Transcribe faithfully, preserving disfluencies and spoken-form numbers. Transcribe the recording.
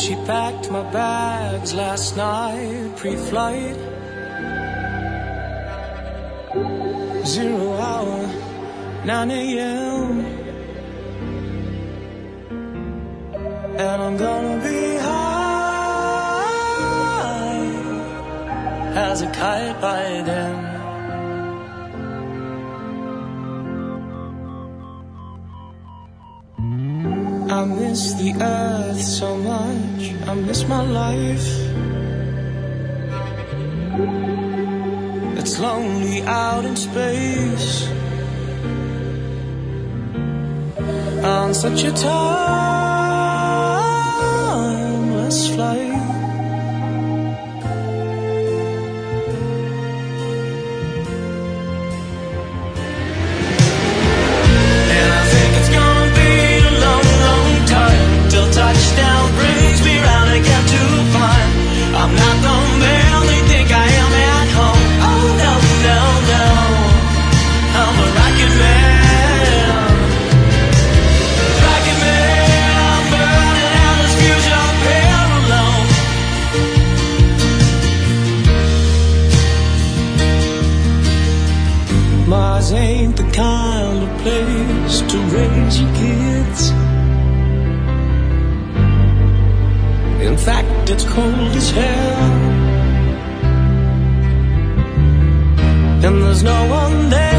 She packed my bags last night, pre-flight. Zero hour, nine a.m. And I'm gonna be high as a kite by then. I miss the earth so much, I miss my life. It's lonely out in space on such a timeless flight. Touchdown brings me round again to find I'm not the man they think I am at home. Oh no, no, no, I'm a rocket man. Rocket man, I'm burning out this fusion pair alone. Mars ain't the kind of place to raise your kids. In fact, it's cold as hell, and there's no one there